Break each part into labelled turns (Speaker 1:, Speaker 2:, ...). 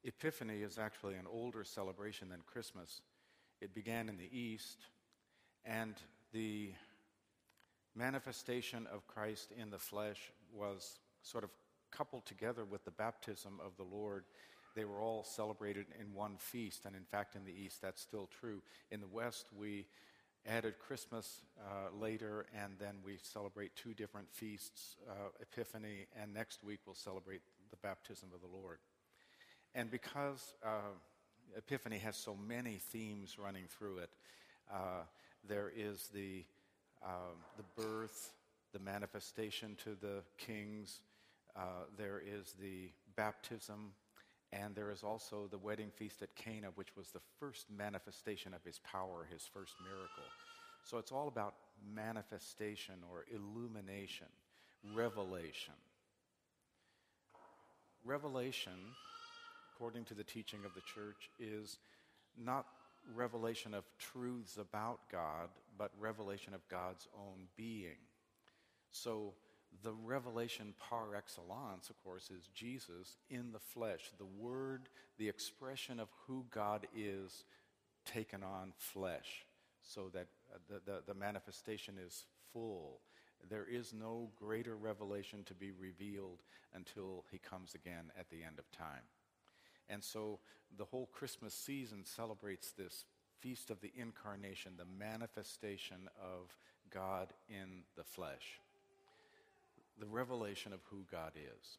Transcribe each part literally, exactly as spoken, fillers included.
Speaker 1: Epiphany is actually an older celebration than Christmas. It began in the East, and the manifestation of Christ in the flesh was sort of coupled together with the baptism of the Lord. They were all celebrated in one feast, and in fact in the East that's still true. In the West we added Christmas uh, later, and then we celebrate two different feasts, uh, Epiphany, and next week we'll celebrate the baptism of the Lord. And because uh, Epiphany has so many themes running through it, uh, there is the uh, the birth, the manifestation to the kings, uh, there is the baptism, and there is also the wedding feast at Cana, which was the first manifestation of his power, his first miracle. So it's all about manifestation or illumination, revelation. Revelation, according to the teaching of the church, is not revelation of truths about God, but revelation of God's own being. So the revelation par excellence, of course, is Jesus in the flesh, the Word, the expression of who God is taken on flesh, so that the, the, the manifestation is full. There is no greater revelation to be revealed until he comes again at the end of time. And so the whole Christmas season celebrates this feast of the incarnation, the manifestation of God in the flesh, the revelation of who God is.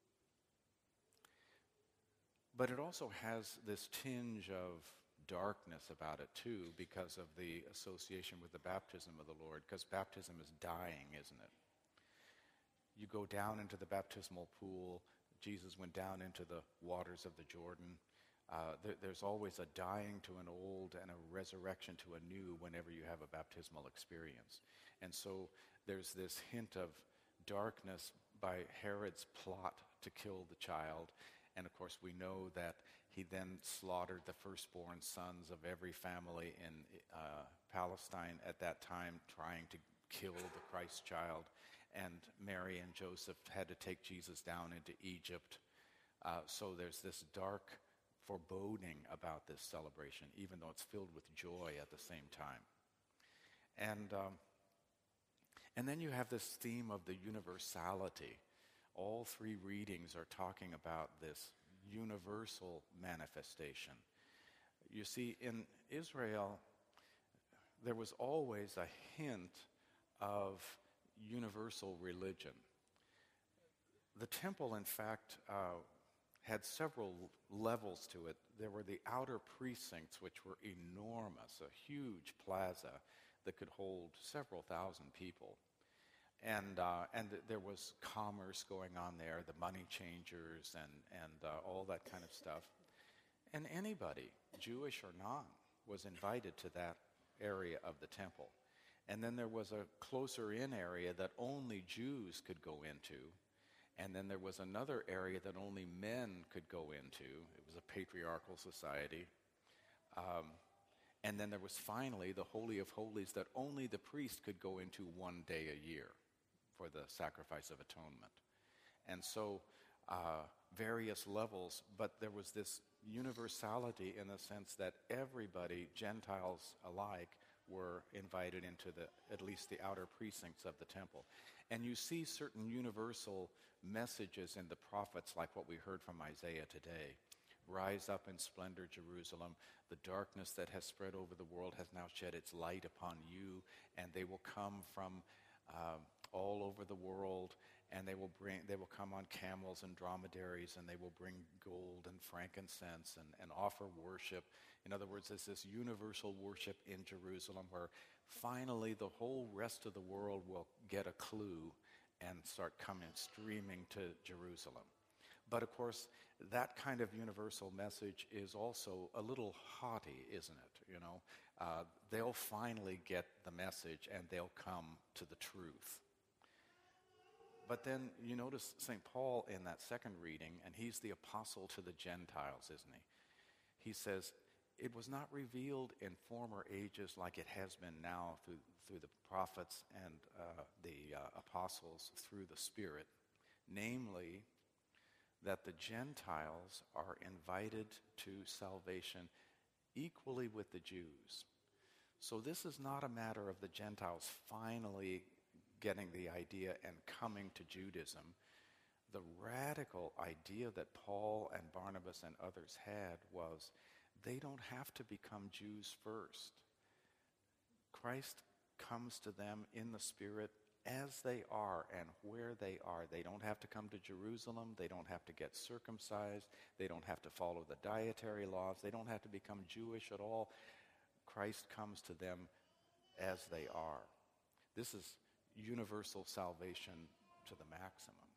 Speaker 1: But it also has this tinge of darkness about it too, because of the association with the baptism of the Lord, because baptism is dying, isn't it? You go down into the baptismal pool. Jesus went down into the waters of the Jordan. Uh, there, there's always a dying to an old and a resurrection to a new whenever you have a baptismal experience. And so there's this hint of darkness by Herod's plot to kill the child. And of course we know that he then slaughtered the firstborn sons of every family in uh, Palestine at that time, trying to kill the Christ child. And Mary and Joseph had to take Jesus down into Egypt. Uh, so there's this dark foreboding about this celebration, even though it's filled with joy at the same time. And um, and then you have this theme of the universality. All three readings are talking about this universal manifestation. You see, in Israel, there was always a hint of universal religion. The temple, in fact, uh, had several levels to it. There were the outer precincts, which were enormous, a huge plaza that could hold several thousand people. And uh, and th- there was commerce going on there, the money changers and, and uh, all that kind of stuff. And anybody, Jewish or not, was invited to that area of the temple. And then there was a closer in area that only Jews could go into. And then there was another area that only men could go into. It was a patriarchal society. Um, and then there was finally the Holy of Holies that only the priest could go into one day a year for the sacrifice of atonement. And so uh, various levels, but there was this universality in the sense that everybody, Gentiles alike, were invited into the at least the outer precincts of the temple. And you see certain universal messages in the prophets, like what we heard from Isaiah today. Rise up in splendor, Jerusalem. The darkness that has spread over the world has now shed its light upon you, and they will come from uh, all over the world, and they will bring they will come on camels and dromedaries, and they will bring gold and frankincense and, and offer worship. In other words, there's this universal worship in Jerusalem where finally the whole rest of the world will get a clue and start coming, streaming to Jerusalem. But of course, that kind of universal message is also a little haughty, isn't it? You know, uh, they'll finally get the message and they'll come to the truth. But then you notice Saint Paul in that second reading, and he's the apostle to the Gentiles, isn't he? He says, it was not revealed in former ages like it has been now through, through the prophets and uh, the uh, apostles through the Spirit, namely that the Gentiles are invited to salvation equally with the Jews. So this is not a matter of the Gentiles finally getting the idea and coming to Judaism. The radical idea that Paul and Barnabas and others had was they don't have to become Jews first. Christ comes to them in the Spirit as they are and where they are. They don't have to come to Jerusalem. They don't have to get circumcised. They don't have to follow the dietary laws. They don't have to become Jewish at all. Christ comes to them as they are. This is universal salvation to the maximum.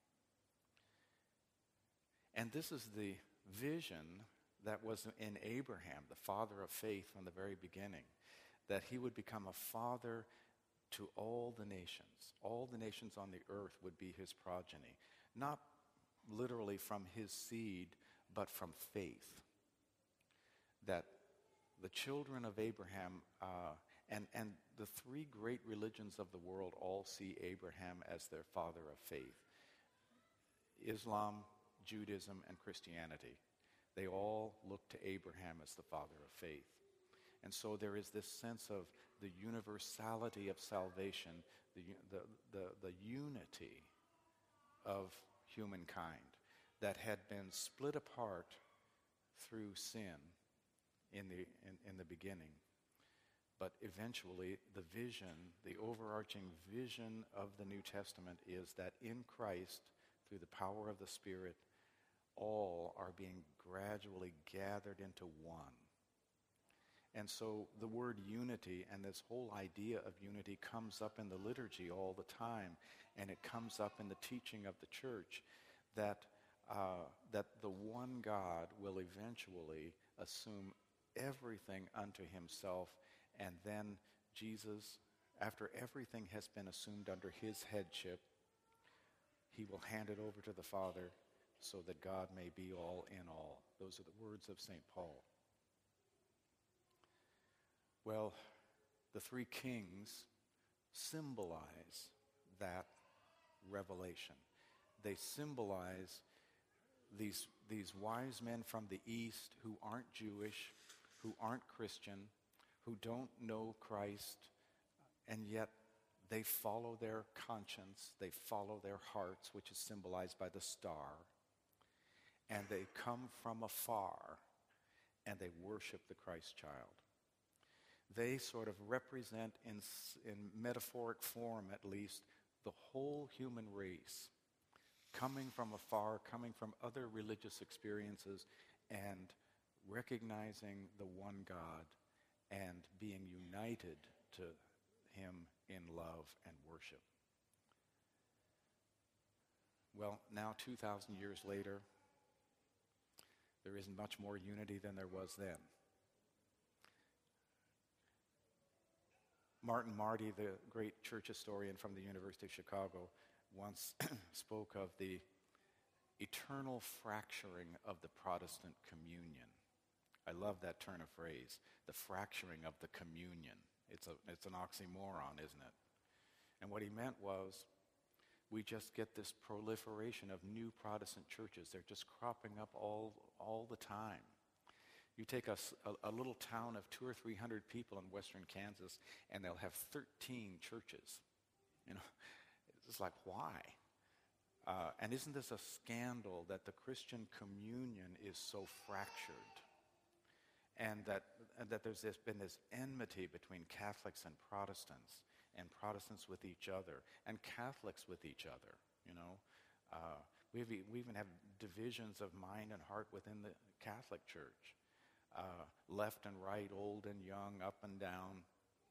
Speaker 1: And this is the vision that was in Abraham, the father of faith from the very beginning, that he would become a father to all the nations. All the nations on the earth would be his progeny. Not literally from his seed, but from faith. That the children of Abraham, uh, and, and the three great religions of the world all see Abraham as their father of faith. Islam, Judaism, and Christianity. They all look to Abraham as the father of faith. And so there is this sense of the universality of salvation, the, the, the, the unity of humankind that had been split apart through sin in the, in, in the beginning. But eventually the vision, the overarching vision of the New Testament is that in Christ, through the power of the Spirit, all are being gradually gathered into one. And so the word unity and this whole idea of unity comes up in the liturgy all the time, and it comes up in the teaching of the church that uh, that the one God will eventually assume everything unto himself, and then Jesus, after everything has been assumed under his headship, he will hand it over to the Father so that God may be all in all. Those are the words of Saint Paul. Well, the three kings symbolize that revelation. They symbolize these, these wise men from the East who aren't Jewish, who aren't Christian, who don't know Christ, and yet they follow their conscience, they follow their hearts, which is symbolized by the star, and they come from afar and they worship the Christ child. They sort of represent, in, in metaphoric form at least, the whole human race, coming from afar, coming from other religious experiences, and recognizing the one God and being united to him in love and worship. Well, now two thousand years later, there isn't much more unity than there was then. Martin Marty, the great church historian from the University of Chicago, once spoke of the eternal fracturing of the Protestant communion. I love that turn of phrase, the fracturing of the communion. It's a, it's an oxymoron, isn't it? And what he meant was, we just get this proliferation of new Protestant churches. They're just cropping up all, all the time. You take a, a, a little town of two or three hundred people in western Kansas, and they'll have thirteen churches. You know, it's just like, why? Uh, and isn't this a scandal that the Christian communion is so fractured, and that and that there's this, been this enmity between Catholics and Protestants, and Protestants with each other, and Catholics with each other? You know, uh, we we even have divisions of mind and heart within the Catholic Church. Uh, left and right, old and young, up and down.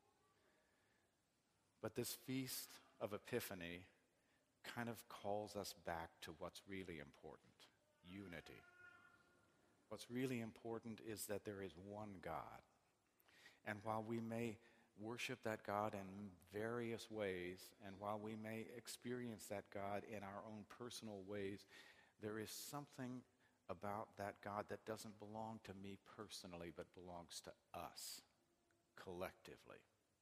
Speaker 1: But this feast of Epiphany kind of calls us back to what's really important, unity. What's really important is that there is one God. And while we may worship that God in various ways, and while we may experience that God in our own personal ways, there is something about that God that doesn't belong to me personally, but belongs to us collectively.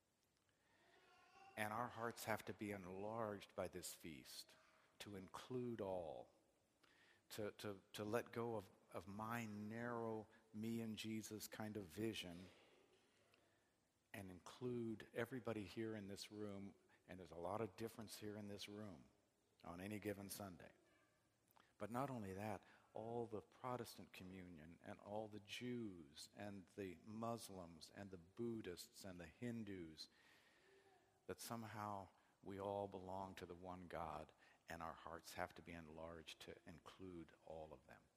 Speaker 1: And our hearts have to be enlarged by this feast to include all, to, to, to let go of, of my narrow, me and Jesus kind of vision and include everybody here in this room, and there's a lot of difference here in this room on any given Sunday. But not only that, all the Protestant communion and all the Jews and the Muslims and the Buddhists and the Hindus, that somehow we all belong to the one God, and our hearts have to be enlarged to include all of them.